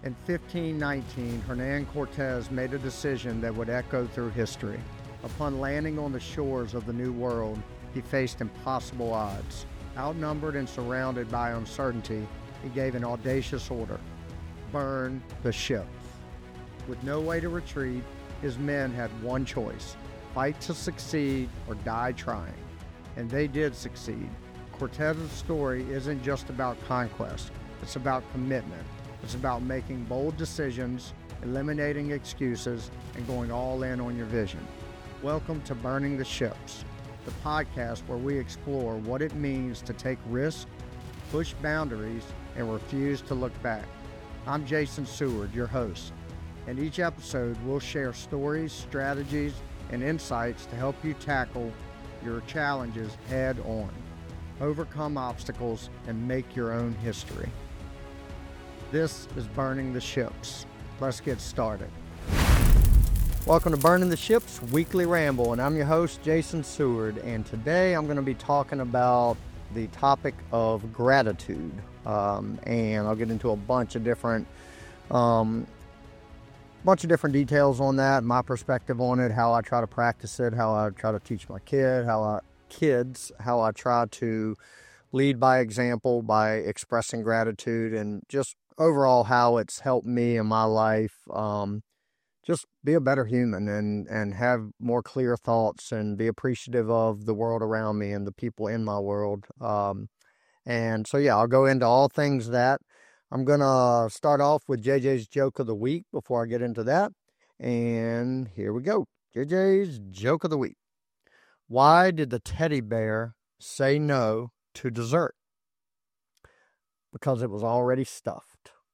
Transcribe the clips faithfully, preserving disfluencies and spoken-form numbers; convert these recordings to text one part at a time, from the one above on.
In fifteen nineteen, Hernan Cortez made a decision that would echo through history. Upon landing on the shores of the New World, he faced impossible odds. Outnumbered and surrounded by uncertainty, he gave an audacious order: burn the ships. With no way to retreat, his men had one choice: fight to succeed or die trying. And they did succeed. Cortez's story isn't just about conquest, it's about commitment. It's about making bold decisions, eliminating excuses, and going all in on your vision. Welcome to Burning the Ships, the podcast where we explore what it means to take risks, push boundaries, and refuse to look back. I'm Jason Seward, your host, and each episode we'll share stories, strategies, and insights to help you tackle your challenges head on, overcome obstacles, and make your own history. This is Burning the Ships. Let's get started. Welcome to Burning the Ships Weekly Ramble, and I'm your host, Jason Seward, and today I'm going to be talking about the topic of gratitude, um, and I'll get into a bunch of different um, bunch of different details on that, my perspective on it, how I try to practice it, how I try to teach my kid, how I, kids, how I try to lead by example by expressing gratitude, and just overall how it's helped me in my life um, just be a better human and, and have more clear thoughts and be appreciative of the world around me and the people in my world. Um, and so, yeah, I'll go into all things that. I'm going to start off with J J's Joke of the Week before I get into that. And here we go. J J's Joke of the Week. Why did the teddy bear say no to dessert? Because it was already stuffed.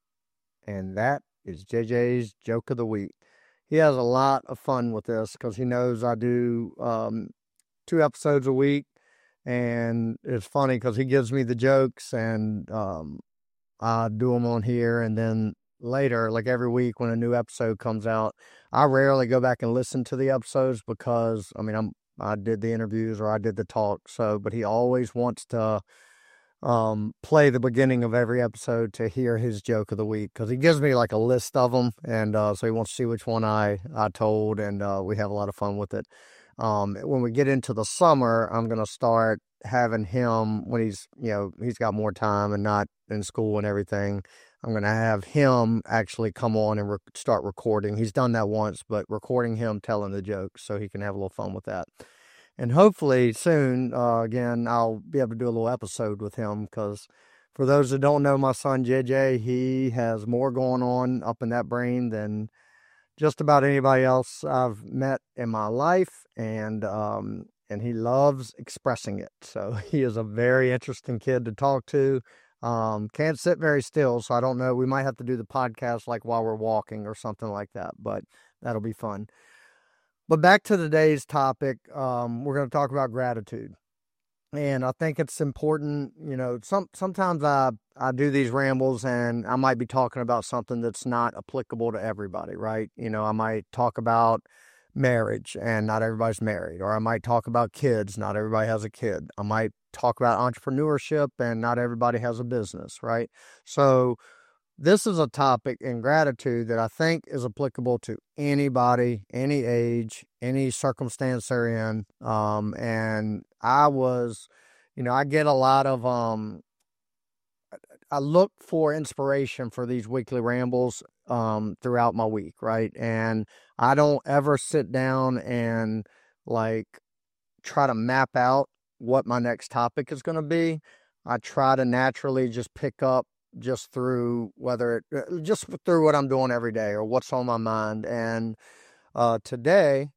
And that is J J's Joke of the Week. He has a lot of fun with this because he knows I do um, two episodes a week. And it's funny because he gives me the jokes and um, I do them on here. And then later, like every week when a new episode comes out, I rarely go back and listen to the episodes because, I mean, I'm I did the interviews or I did the talk. So, but he always wants to um, play the beginning of every episode to hear his joke of the week because he gives me like a list of them. And uh, so he wants to see which one I, I told, and uh, we have a lot of fun with it. Um, when we get into the summer, I'm going to start having him when he's, you know, he's got more time and not in school and everything. I'm going to have him actually come on and re- start recording. He's done that once, but recording him telling the jokes so he can have a little fun with that. And hopefully soon, uh, again, I'll be able to do a little episode with him because for those that don't know my son, J J, he has more going on up in that brain than just about anybody else I've met in my life. And, um, and he loves expressing it. So he is a very interesting kid to talk to. Um, can't sit very still. So I don't know. We might have to do the podcast like while we're walking or something like that, but that'll be fun. But back to today's topic, um, we're going to talk about gratitude. And I think it's important, you know, some sometimes I, I do these rambles and I might be talking about something that's not applicable to everybody, right? You know, I might talk about marriage and not everybody's married, or I might talk about kids, not everybody has a kid. I might talk about entrepreneurship and not everybody has a business, right? So this is a topic in gratitude that I think is applicable to anybody, any age, any circumstance they're in. Um, and I was, you know, I get a lot of, um, I look for inspiration for these weekly rambles um, throughout my week, right? And I don't ever sit down and like try to map out what my next topic is going to be. I try to naturally just pick up just through whether it, just through what I'm doing every day or what's on my mind. And uh, today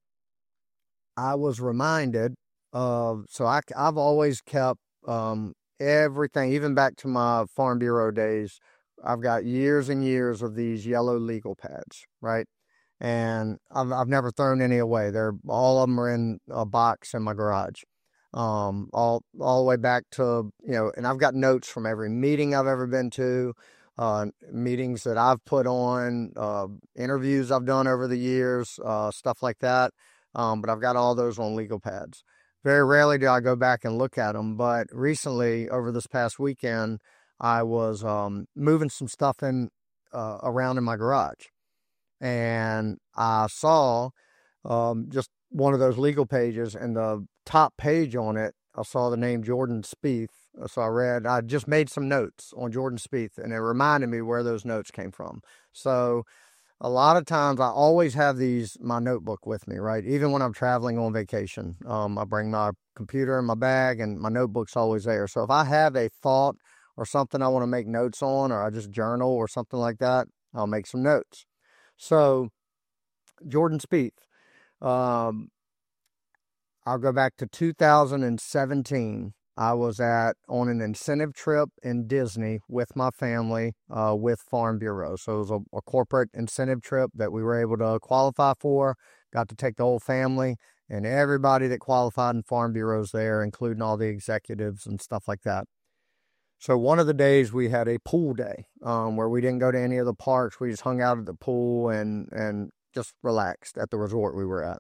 I was reminded of, so I, I've always kept um, everything, even back to my Farm Bureau days. I've got years and years of these yellow legal pads, right? And I've, I've never thrown any away. They're all of them are in a box in my garage. Um, all, all the way back to, you know, and I've got notes from every meeting I've ever been to, uh, meetings that I've put on, uh, interviews I've done over the years, uh, stuff like that. Um, but I've got all those on legal pads. Very rarely do I go back and look at them, but recently over this past weekend, I was, um, moving some stuff in, uh, around in my garage. And I saw um, just one of those legal pages, and the top page on it, I saw the name Jordan Spieth. So I read, I just made some notes on Jordan Spieth, and it reminded me where those notes came from. So a lot of times I always have these, my notebook with me, right? Even when I'm traveling on vacation, um, I bring my computer in my bag, and my notebook's always there. So if I have a thought or something I want to make notes on, or I just journal or something like that, I'll make some notes. So Jordan Spieth, um, I'll go back to two thousand seventeen. I was at on an incentive trip in Disney with my family, uh, with Farm Bureau. So it was a, a corporate incentive trip that we were able to qualify for. Got to take the whole family, and everybody that qualified in Farm Bureau's there, including all the executives and stuff like that. So one of the days we had a pool day, um, where we didn't go to any of the parks. We just hung out at the pool and, and just relaxed at the resort we were at.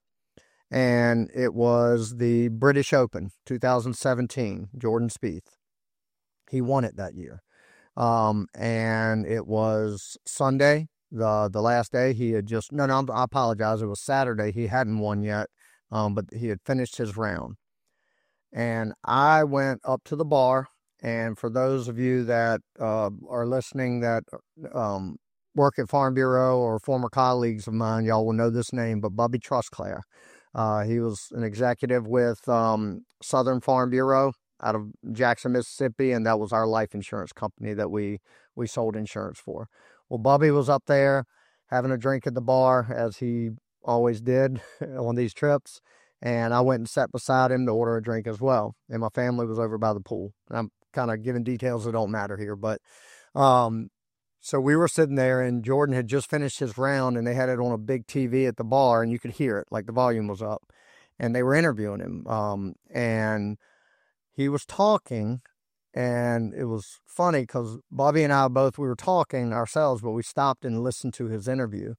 And it was the British Open, two thousand seventeen, Jordan Spieth. He won it that year. Um, and it was Sunday, the the last day. He had just, no, no, I apologize. It was Saturday. He hadn't won yet, um, but he had finished his round. And I went up to the bar. And for those of you that uh, are listening that um, work at Farm Bureau or former colleagues of mine, y'all will know this name, but Bubby Trustclair. Uh, he was an executive with um, Southern Farm Bureau out of Jackson, Mississippi, and that was our life insurance company that we, we sold insurance for. Well, Bubby was up there having a drink at the bar, as he always did on these trips, and I went and sat beside him to order a drink as well, and my family was over by the pool. And I'm kind of giving details that don't matter here, but um, so we were sitting there, and Jordan had just finished his round, and they had it on a big T V at the bar, and you could hear it, like the volume was up, and they were interviewing him, um, and he was talking, and it was funny because Bobby and I both, we were talking ourselves, but we stopped and listened to his interview,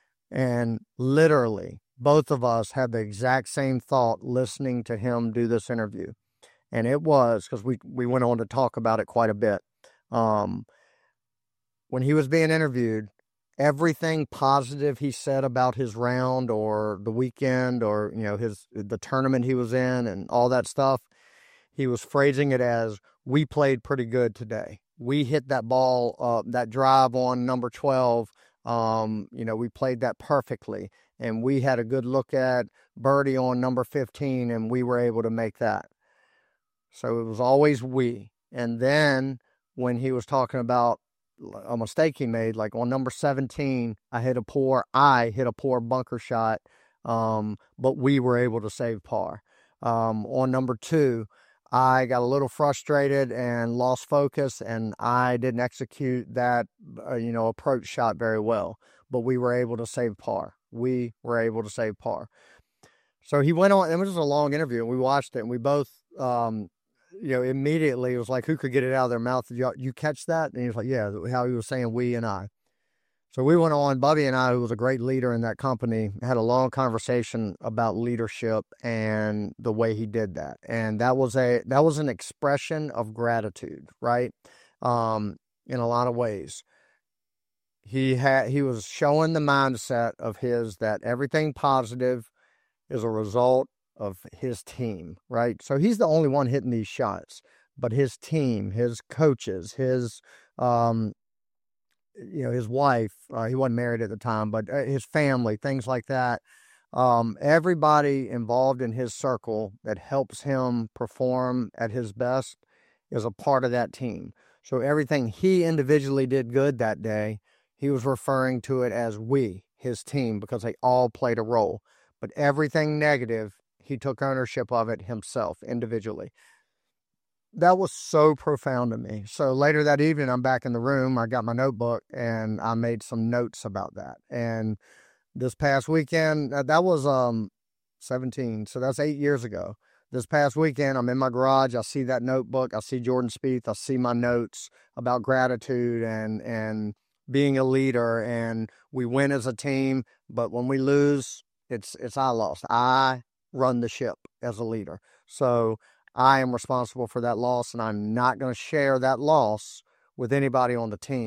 and literally both of us had the exact same thought listening to him do this interview. And it was, because we, we went on to talk about it quite a bit. Um, when he was being interviewed, everything positive he said about his round or the weekend or, you know, his the tournament he was in and all that stuff, he was phrasing it as, we played pretty good today. We hit that ball, uh, that drive on number twelve. Um, you know, we played that perfectly. And we had a good look at birdie on number fifteen, and we were able to make that. So it was always we. And then when he was talking about a mistake he made, like on number seventeen, I hit a poor, I hit a poor bunker shot, um, but we were able to save par. Um, on number two, I got a little frustrated and lost focus, and I didn't execute that, uh, you know, approach shot very well, but we were able to save par. We were able to save par. So he went on, it was just a long interview, and we watched it, and we both, um, you know, immediately it was like, who could get it out of their mouth? Did you, you catch that? And he was like, yeah, how he was saying we and I. So we went on, Bubby and I, who was a great leader in that company, had a long conversation about leadership and the way he did that. And that was a, that was an expression of gratitude, right? Um, in a lot of ways. He had, he was showing the mindset of his that everything positive is a result of his team, right? So he's the only one hitting these shots, but his team, his coaches, his, um, you know, his wife, uh, he wasn't married at the time, but uh, his family, things like that. Um, everybody involved in his circle that helps him perform at his best is a part of that team. So everything he individually did good that day, he was referring to it as we, his team, because they all played a role. But everything negative, he took ownership of it himself, individually. That was so profound to me. So later that evening, I'm back in the room. I got my notebook, and I made some notes about that. And this past weekend, that was um seventeen, so that's eight years ago. This past weekend, I'm in my garage. I see that notebook. I see Jordan Spieth. I see my notes about gratitude and and being a leader. And we win as a team, but when we lose, it's it's I lost. I run the ship as a leader. So I am responsible for that loss, and I'm not going to share that loss with anybody on the team,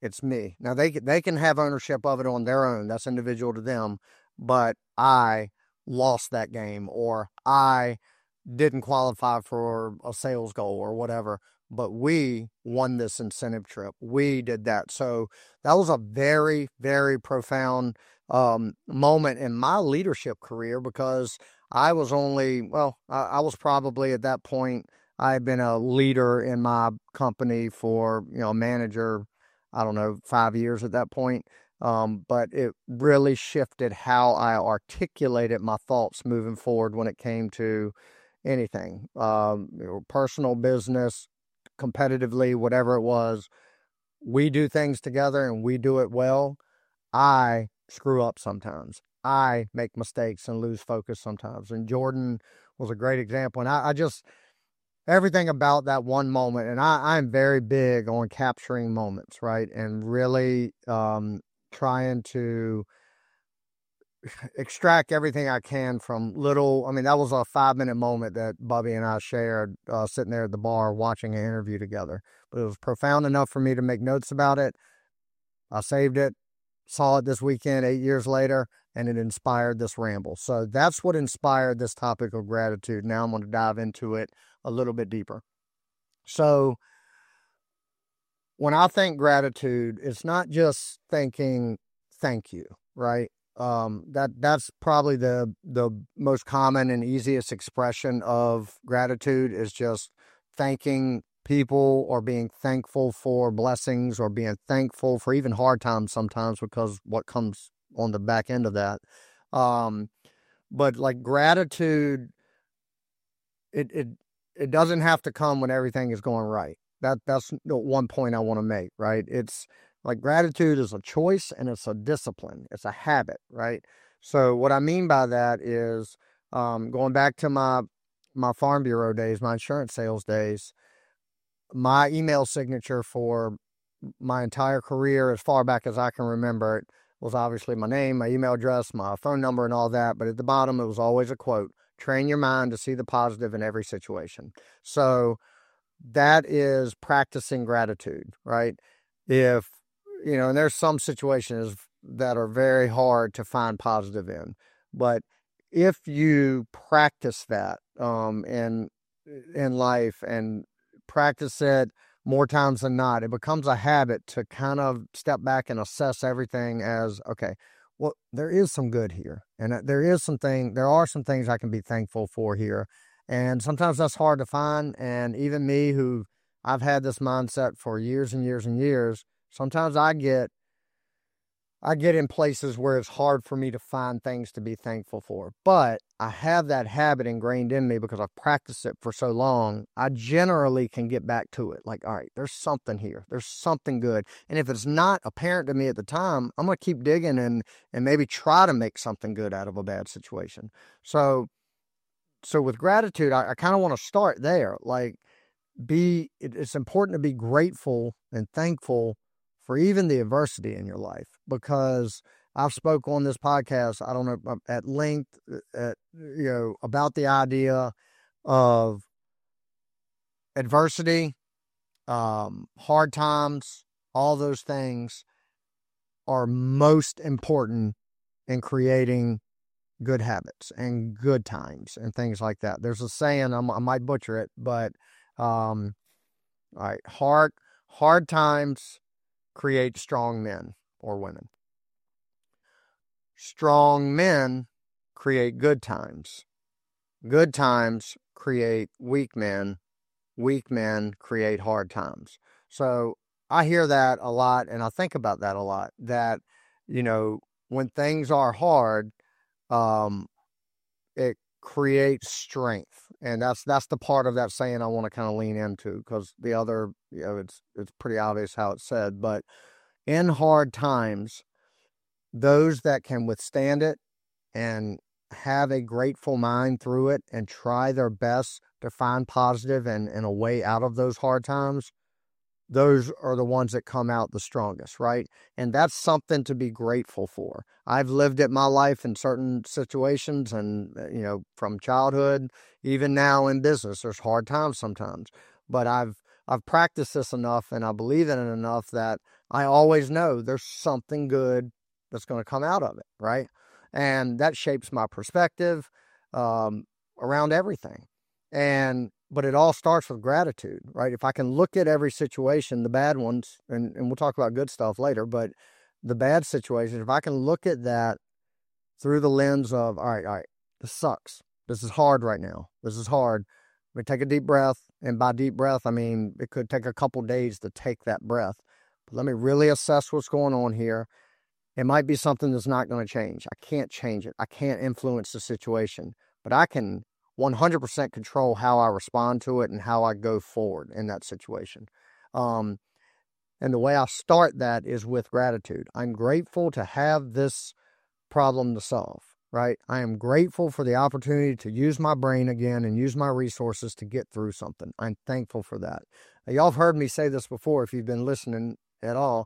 It's me. Now they they can have ownership of it on their own. That's individual to them. But I lost that game, or I didn't qualify for a sales goal or whatever. But we won this incentive trip. We did that. So that was a very, very profound um, moment in my leadership career, because I was only, well, I, I was probably at that point, I had been a leader in my company for, you know, a manager, I don't know, five years at that point. Um, but it really shifted how I articulated my thoughts moving forward when it came to anything, um, you know, personal, business, competitively, whatever it was. We do things together and we do it well. I screw up sometimes. I make mistakes and lose focus sometimes. And Jordan was a great example. And I, I just, everything about that one moment, and I, I'm very big on capturing moments, right? And really um, trying to extract everything I can from little, I mean, that was a five minute moment that Bubby and I shared uh, sitting there at the bar watching an interview together. But it was profound enough for me to make notes about it. I saved it, saw it this weekend, eight years later, and it inspired this ramble. So that's what inspired this topic of gratitude. Now I'm going to dive into it a little bit deeper. So when I think gratitude, it's not just thinking thank you, right? Um, that that's probably the the most common and easiest expression of gratitude, is just thanking people or being thankful for blessings or being thankful for even hard times sometimes, because what comes on the back end of that. Um, but like gratitude, it it it doesn't have to come when everything is going right. That that's one point I want to make, right? It's like gratitude is a choice and it's a discipline. It's a habit, right? So what I mean by that is um, going back to my my farm bureau days, my insurance sales days, my email signature for my entire career, as far back as I can remember it, was obviously my name, my email address, my phone number, and all that. But at the bottom, it was always a quote: train your mind to see the positive in every situation. So that is practicing gratitude, right? If, you know, and there's some situations that are very hard to find positive in, but if you practice that um, in, in life and practice it more times than not, it becomes a habit to kind of step back and assess everything as, okay, well, there is some good here. And there is something, there are some things I can be thankful for here. And sometimes that's hard to find. And even me, who I've had this mindset for years and years and years, sometimes I get I get in places where it's hard for me to find things to be thankful for. But I have that habit ingrained in me because I've practiced it for so long. I generally can get back to it. Like, all right, there's something here. There's something good. And if it's not apparent to me at the time, I'm going to keep digging and and maybe try to make something good out of a bad situation. So so with gratitude, I, I kind of want to start there. Like, be it, it's important to be grateful and thankful for even the adversity in your life, because I've spoke on this podcast, I don't know, at length, at, you know, about the idea of adversity, um, hard times, all those things are most important in creating good habits and good times and things like that. There's a saying, I'm, I might butcher it, but um, all right, hard hard times create strong men or women. Strong men create good times. Good times create weak men. Weak men create hard times. So I hear that a lot, and I think about that a lot, that, you know, when things are hard, um, it creates strength. And that's that's the part of that saying I want to kind of lean into, because the other, you know, it's it's pretty obvious how it's said. But in hard times, those that can withstand it and have a grateful mind through it and try their best to find positive and, and a way out of those hard times, those are the ones that come out the strongest, right? And that's something to be grateful for. I've lived it my life in certain situations, and, you know, from childhood, even now in business, there's hard times sometimes. But I've I've practiced this enough and I believe in it enough that I always know there's something good that's going to come out of it, right? And that shapes my perspective um, around everything. And but it all starts with gratitude, right? If I can look at every situation, the bad ones, and, and we'll talk about good stuff later, but the bad situations, if I can look at that through the lens of, all right, all right, this sucks. This is hard right now. This is hard. We take a deep breath. And by deep breath, I mean, it could take a couple days to take that breath. But let me really assess what's going on here. It might be something that's not going to change. I can't change it. I can't influence the situation, but I can one hundred percent control how I respond to it and how I go forward in that situation. Um, and the way I start that is with gratitude. I'm grateful to have this problem to solve, right? I am grateful for the opportunity to use my brain again and use my resources to get through something. I'm thankful for that. Now, y'all have heard me say this before if you've been listening at all.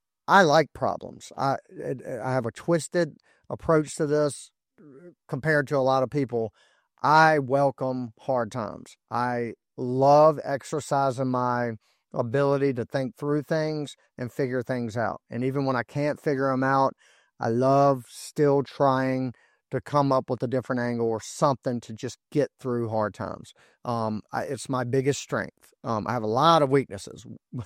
I like problems. I I have a twisted approach to this compared to a lot of people. I welcome hard times. I love exercising my ability to think through things and figure things out. And even when I can't figure them out, I love still trying to come up with a different angle or something to just get through hard times. Um, I, it's my biggest strength. Um, I have a lot of weaknesses,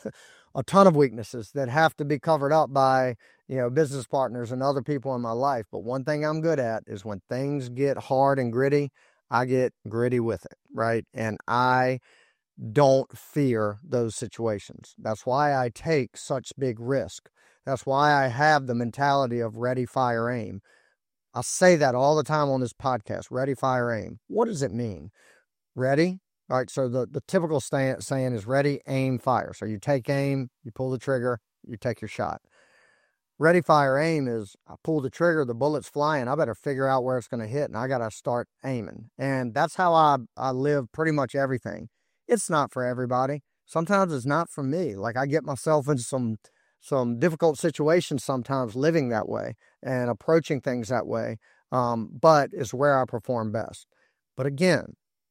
a ton of weaknesses that have to be covered up by, you know, business partners and other people in my life. But one thing I'm good at is when things get hard and gritty, I get gritty with it, right? And I don't fear those situations. That's why I take such big risk. That's why I have the mentality of ready, fire, aim. I say that all the time on this podcast, ready, fire, aim. What does it mean? Ready? All right, so the, the typical saying is ready, aim, fire. So you take aim, you pull the trigger, you take your shot. Ready, fire, aim is I pull the trigger, the bullet's flying. I better figure out where it's going to hit, and I got to start aiming. And that's how I, I live pretty much everything. It's not for everybody. Sometimes it's not for me. Like I get myself into some some difficult situations sometimes living that way and approaching things that way, um, but it's where I perform best. But again,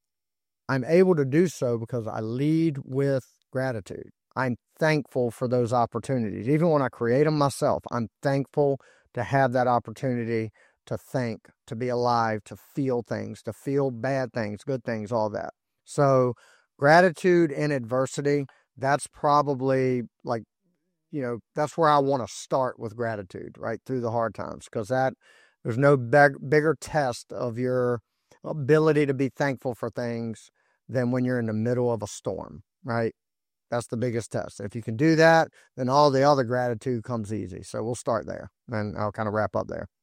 I'm able to do so because I lead with gratitude. I'm thankful for those opportunities. Even when I create them myself, I'm thankful to have that opportunity to think, to be alive, to feel things, to feel bad things, good things, all that. So gratitude in adversity, that's probably like, you know, that's where I want to start with gratitude, right? Through the hard times, because that there's no big, bigger test of your ability to be thankful for things than when you're in the middle of a storm, right? That's the biggest test. If you can do that, then all the other gratitude comes easy. So we'll start there and I'll kind of wrap up there.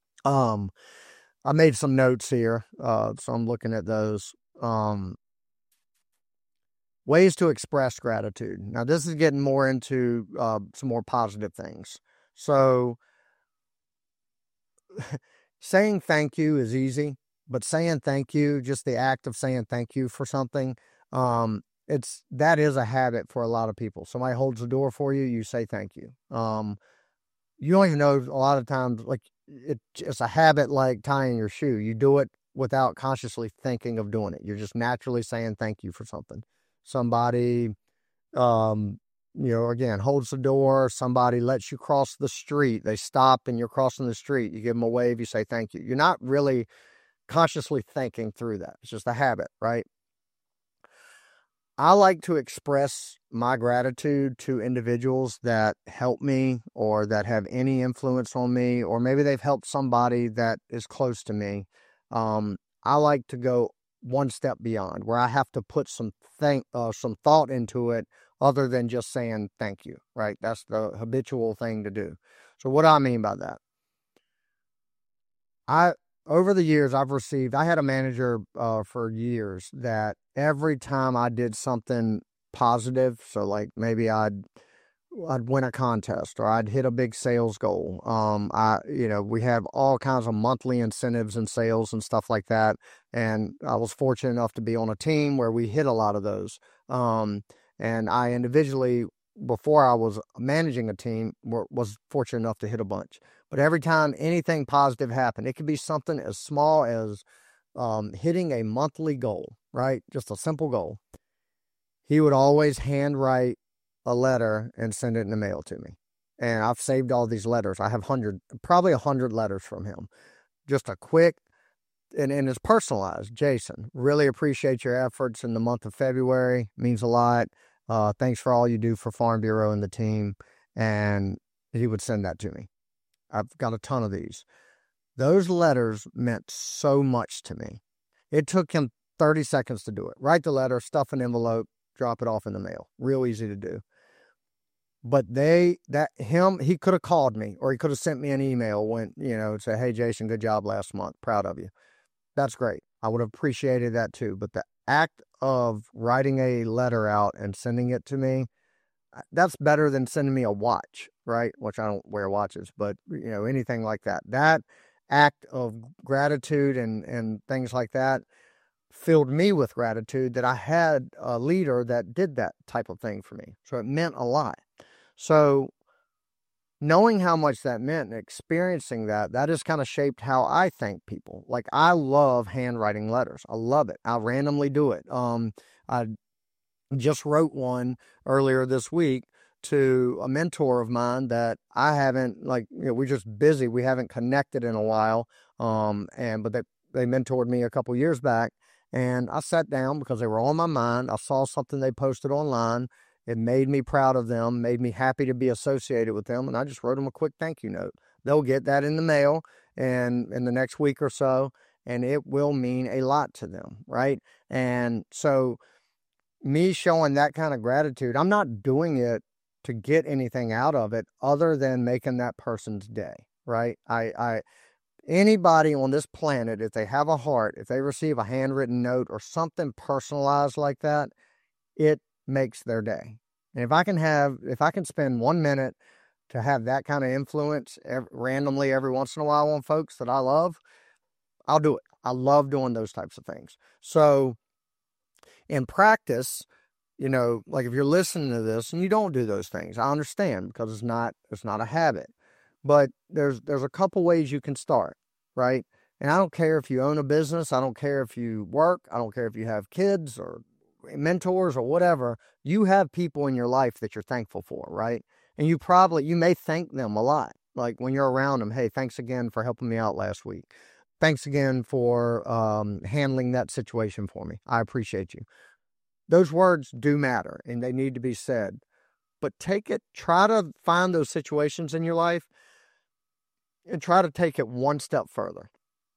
Um, I made some notes here. Uh, so I'm looking at those. Um, Ways to express gratitude. Now, this is getting more into uh, some more positive things. So, saying thank you is easy, but saying thank you, just the act of saying thank you for something, um, it's that is a habit for a lot of people. Somebody holds the door for you, you say thank you. Um, you don't even know a lot of times, like it, it's a habit like tying your shoe. You do it without consciously thinking of doing it. You're just naturally saying thank you for something. Somebody, um, you know, again, holds the door. Somebody lets you cross the street. They stop and you're crossing the street. You give them a wave. You say thank you. You're not really consciously thinking through that. It's just a habit, right? I like to express my gratitude to individuals that help me or that have any influence on me, or maybe they've helped somebody that is close to me. Um, I like to go one step beyond, where I have to put some think, uh, some thought into it other than just saying thank you, right? That's the habitual thing to do. So what do I mean by that? I, over the years, I've received, I had a manager uh, for years that every time I did something positive, so like maybe I'd I'd win a contest or I'd hit a big sales goal. Um, I, you know, we have all kinds of monthly incentives and sales and stuff like that. And I was fortunate enough to be on a team where we hit a lot of those. Um, and I individually, before I was managing a team, was fortunate enough to hit a bunch. But every time anything positive happened, it could be something as small as um, hitting a monthly goal, right? Just a simple goal. He would always handwrite a letter and send it in the mail to me. And I've saved all these letters. I have hundred, probably a hundred letters from him. Just a quick, and, and it's personalized. Jason, really appreciate your efforts in the month of February. Means a lot. Uh, thanks for all you do for Farm Bureau and the team. And he would send that to me. I've got a ton of these. Those letters meant so much to me. It took him thirty seconds to do it. Write the letter, stuff an envelope, drop it off in the mail. Real easy to do. But they, that him, he could have called me or he could have sent me an email when, you know, say, hey, Jason, good job last month. Proud of you. That's great. I would have appreciated that too. But the act of writing a letter out and sending it to me, that's better than sending me a watch, right? Which I don't wear watches, but, you know, anything like that. That act of gratitude and, and things like that filled me with gratitude that I had a leader that did that type of thing for me. So it meant a lot. So knowing how much that meant and experiencing that, that has kind of shaped how I thank people. Like, I love handwriting letters. I love it. I randomly do it. Um, I just wrote one earlier this week to a mentor of mine that I haven't, like, you know, we're just busy. We haven't connected in a while. Um, and, but they, they mentored me a couple years back, and I sat down because they were on my mind. I saw something they posted online. It made me proud of them, made me happy to be associated with them, and I just wrote them a quick thank you note. They'll get that in the mail and in the next week or so, and it will mean a lot to them, right? And so me showing that kind of gratitude, I'm not doing it to get anything out of it other than making that person's day, right? I, I, anybody on this planet, if they have a heart, if they receive a handwritten note or something personalized like that, it makes their day. And if I can have, if I can spend one minute to have that kind of influence every, randomly every once in a while on folks that I love, I'll do it. I love doing those types of things. So in practice, you know, like if you're listening to this and you don't do those things, I understand, because it's not, it's not a habit. But there's, there's a couple ways you can start, right? And I don't care if you own a business. I don't care if you work. I don't care if you have kids or mentors or whatever. You have people in your life that you're thankful for, right? And you probably, you may thank them a lot. Like when you're around them, hey, thanks again for helping me out last week. Thanks again for um, handling that situation for me. I appreciate you. Those words do matter and they need to be said. But take it, try to find those situations in your life and try to take it one step further.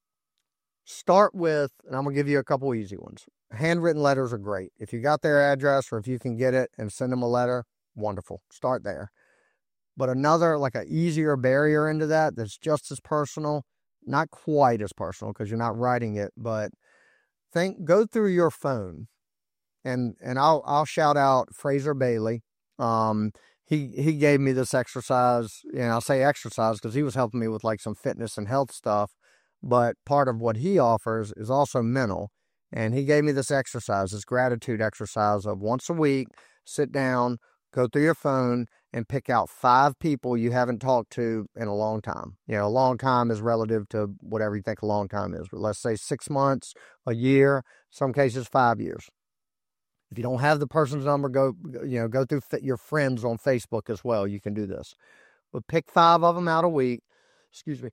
Start with, and I'm going to give you a couple easy ones. Handwritten letters are great. If you got their address or if you can get it and send them a letter, wonderful. Start there. But another, like an easier barrier into that, that's just as personal, not quite as personal because you're not writing it, but think, go through your phone. And and I'll I'll shout out Fraser Bailey. Um, he he gave me this exercise, and I'll say exercise because he was helping me with like some fitness and health stuff. But part of what he offers is also mental. And he gave me this exercise, this gratitude exercise of once a week, sit down, go through your phone, and pick out five people you haven't talked to in a long time. You know, a long time is relative to whatever you think a long time is. But let's say six months, a year, some cases five years. If you don't have the person's number, go, you know, go through your friends on Facebook as well. You can do this. But pick five of them out a week. Excuse me.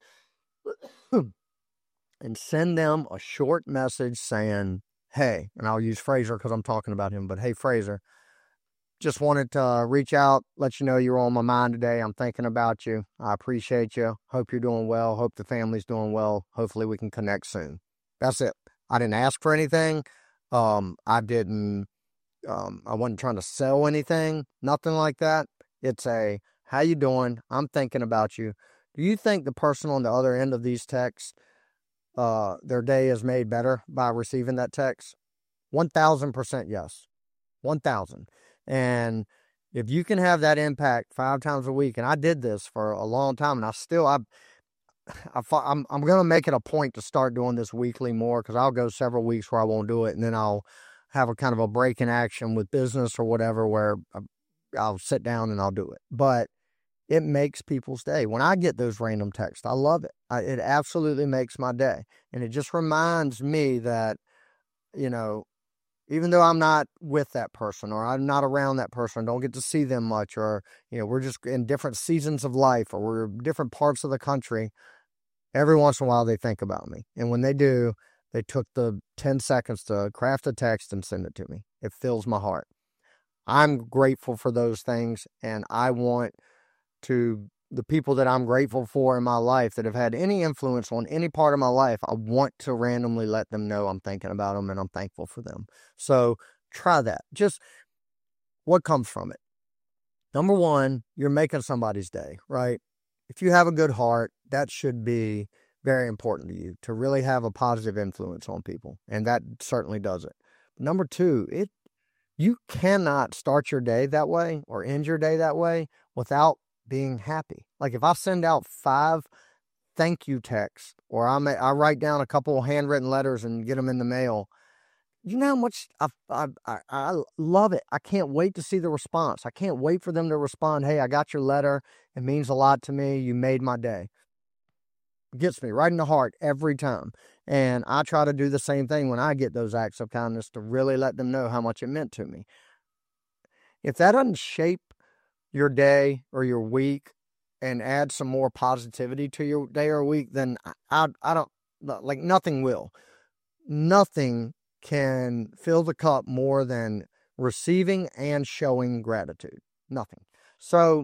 And send them a short message saying, hey, and I'll use Fraser because I'm talking about him, but hey, Fraser, just wanted to uh, reach out, let you know you're on my mind today. I'm thinking about you. I appreciate you. Hope you're doing well. Hope the family's doing well. Hopefully we can connect soon. That's it. I didn't ask for anything. Um, I didn't, um, I wasn't trying to sell anything, nothing like that. It's a, how you doing? I'm thinking about you. Do you think the person on the other end of these texts, Uh, their day is made better by receiving that text? one thousand percent yes. one thousand. And if you can have that impact five times a week, and I did this for a long time, and I still, I, I I'm, I'm going to make it a point to start doing this weekly more, because I'll go several weeks where I won't do it, and then I'll have a kind of a break in action with business or whatever where I'll sit down and I'll do it. But it makes people's day. When I get those random texts, I love it. I, it absolutely makes my day. And it just reminds me that, you know, even though I'm not with that person or I'm not around that person, don't get to see them much, or, you know, we're just in different seasons of life or we're different parts of the country, every once in a while they think about me. And when they do, they took the ten seconds to craft a text and send it to me. It fills my heart. I'm grateful for those things, and I want to, the people that I'm grateful for in my life that have had any influence on any part of my life, I want to randomly let them know I'm thinking about them and I'm thankful for them. So try that. Just what comes from it. Number one, you're making somebody's day, right? If you have a good heart, that should be very important to you, to really have a positive influence on people. And that certainly does it. Number two, it you cannot start your day that way or end your day that way without being happy. Like if I send out five thank you texts, or I may, I write down a couple handwritten letters and get them in the mail, you know how much I, I, I, I love it. I can't wait to see the response. I can't wait for them to respond, hey, I got your letter. It means a lot to me. You made my day. It gets me right in the heart every time. And I try to do the same thing when I get those acts of kindness, to really let them know how much it meant to me. If that doesn't shape your day or your week and add some more positivity to your day or week, then I, I, I don't, like nothing will. Nothing can fill the cup more than receiving and showing gratitude. Nothing. So,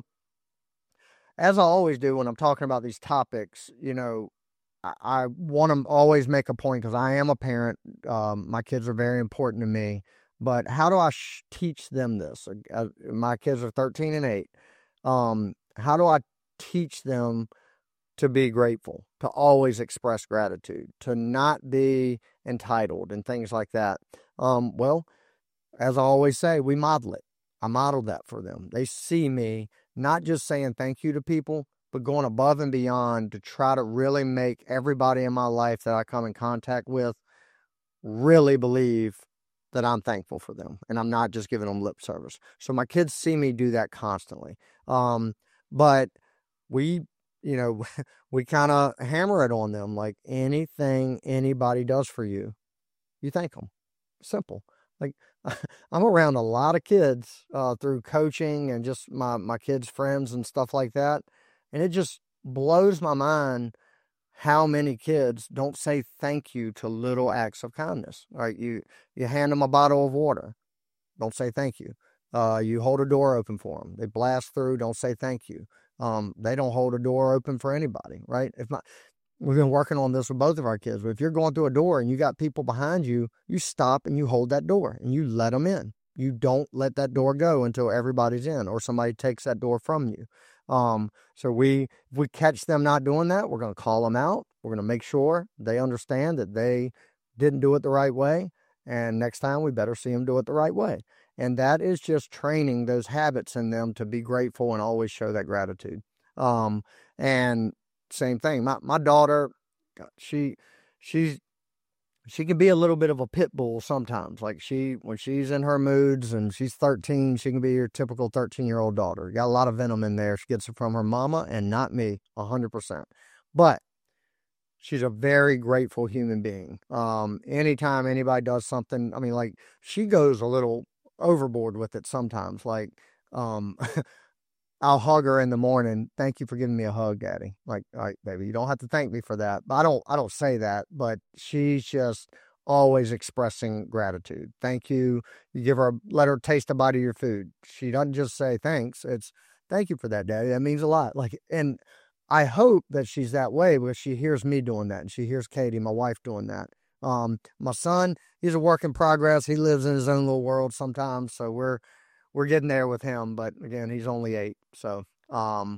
as I always do when I'm talking about these topics, you know, I, I want to always make a point, because I am a parent. Um, my kids are very important to me. But how do I sh- teach them this? Uh, my kids are thirteen and eight. Um, how do I teach them to be grateful, to always express gratitude, to not be entitled and things like that? Um, well, as I always say, we model it. I model that for them. They see me not just saying thank you to people, but going above and beyond to try to really make everybody in my life that I come in contact with really believe that I'm thankful for them and I'm not just giving them lip service. So my kids see me do that constantly. Um, but we, you know, we kind of hammer it on them, like anything anybody does for you, you thank them. Simple. Like I'm around a lot of kids uh, through coaching and just my, my kids' friends and stuff like that. And it just blows my mind how many kids don't say thank you to little acts of kindness. Right? You, you hand them a bottle of water. Don't say thank you. Uh, you hold a door open for them. They blast through. Don't say thank you. Um, they don't hold a door open for anybody. Right? If my, We've been working on this with both of our kids. But if you're going through a door and you got people behind you, you stop and you hold that door and you let them in. You don't let that door go until everybody's in or somebody takes that door from you. Um, so we, if we catch them not doing that, we're going to call them out. We're going to make sure they understand that they didn't do it the right way. And next time we better see them do it the right way. And that is just training those habits in them to be grateful and always show that gratitude. Um, and same thing. My my daughter, she she's she can be a little bit of a pit bull sometimes. Like she when she's in her moods and she's thirteen, she can be your typical thirteen year old daughter. Got a lot of venom in there. She gets it from her mama and not me, a hundred percent. But she's a very grateful human being. Um, anytime anybody does something, I mean, like she goes a little overboard with it sometimes. Like, um. I'll hug her in the morning. Thank you for giving me a hug, Daddy. Like, all right, baby, you don't have to thank me for that. But I don't, I don't say that, but she's just always expressing gratitude. Thank you. You give her, let her taste a bite of your food. She doesn't just say thanks. It's thank you for that, Daddy. That means a lot. Like, and I hope that she's that way because she hears me doing that and she hears Katie, my wife, doing that. Um, my son, he's a work in progress. He lives in his own little world sometimes. So we're, we're getting there with him, but again, he's only eight. So, um,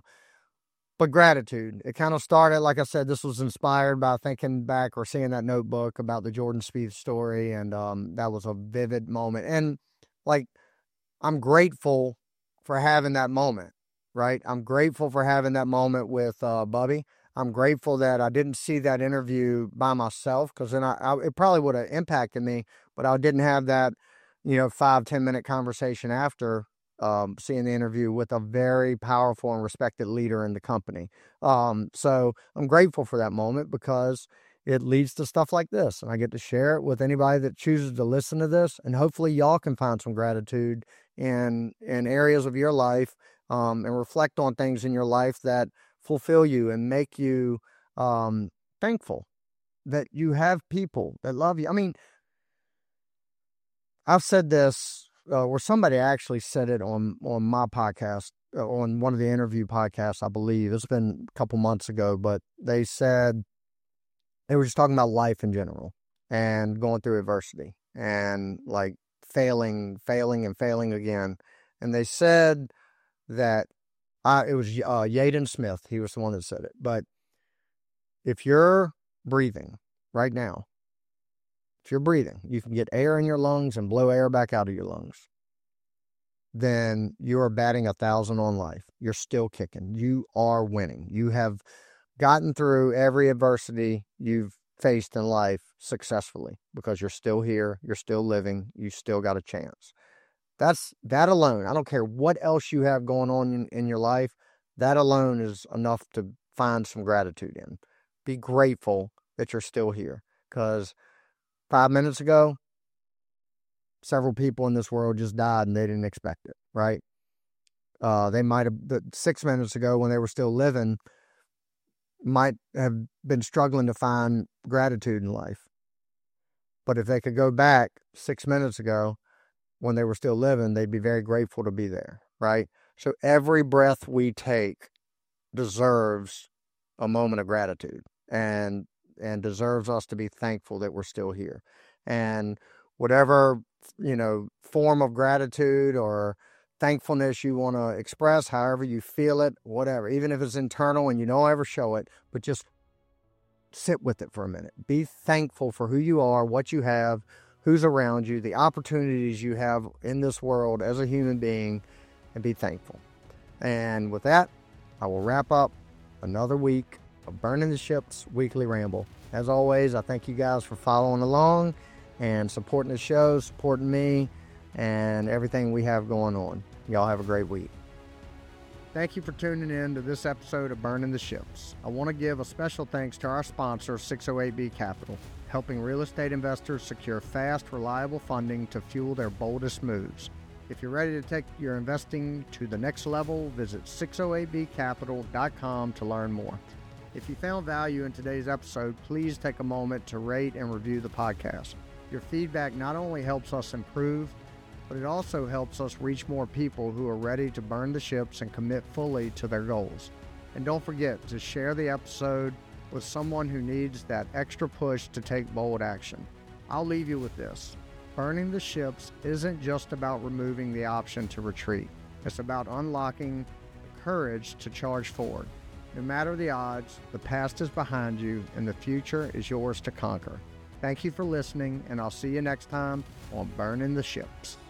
but gratitude, it kind of started, like I said, this was inspired by thinking back or seeing that notebook about the Jordan Spieth story. And, um, that was a vivid moment. And like, I'm grateful for having that moment, right? I'm grateful for having that moment with, uh, Bubby. I'm grateful that I didn't see that interview by myself, because then I, I, it probably would have impacted me, but I didn't have that, you know, five, ten minute conversation after um, seeing the interview with a very powerful and respected leader in the company. Um, so I'm grateful for that moment because it leads to stuff like this. And I get to share it with anybody that chooses to listen to this. And hopefully y'all can find some gratitude in, in areas of your life, um, and reflect on things in your life that fulfill you and make you um, thankful that you have people that love you. I mean, I've said this, uh, or somebody actually said it on, on my podcast, uh, on one of the interview podcasts, I believe. It's been a couple months ago, but they said, they were just talking about life in general and going through adversity and like failing, failing and failing again. And they said that, I, it was uh, Yaden Smith. He was the one that said it. But if you're breathing right now, if you're breathing, you can get air in your lungs and blow air back out of your lungs, then you are batting a thousand on life. You're still kicking. You are winning. You have gotten through every adversity you've faced in life successfully because you're still here. You're still living. You still got a chance. That's that alone. I don't care what else you have going on in, in your life. That alone is enough to find some gratitude in. Be grateful that you're still here, because five minutes ago, several people in this world just died and they didn't expect it, right? Uh, they might have, six minutes ago when they were still living, might have been struggling to find gratitude in life. But if they could go back six minutes ago when they were still living, they'd be very grateful to be there, right? So every breath we take deserves a moment of gratitude and and deserves us to be thankful that we're still here. And whatever, you know, form of gratitude or thankfulness you want to express, however you feel it, whatever, even if it's internal and you don't ever show it, but just sit with it for a minute. Be thankful for who you are, what you have, who's around you, the opportunities you have in this world as a human being, and be thankful. And with that, I will wrap up another week of Burning the Ships Weekly Ramble. As always, I thank you guys for following along and supporting the show, supporting me, and everything we have going on. Y'all have a great week. Thank you for tuning in to this episode of Burning the Ships. I want to give a special thanks to our sponsor, six oh eight B Capital, helping real estate investors secure fast, reliable funding to fuel their boldest moves. If you're ready to take your investing to the next level, visit six oh eight b capital dot com to learn more. If you found value in today's episode, please take a moment to rate and review the podcast. Your feedback not only helps us improve, but it also helps us reach more people who are ready to burn the ships and commit fully to their goals. And don't forget to share the episode with someone who needs that extra push to take bold action. I'll leave you with this. Burning the ships isn't just about removing the option to retreat. It's about unlocking the courage to charge forward. No matter the odds, the past is behind you and the future is yours to conquer. Thank you for listening, and I'll see you next time on Burning the Ships.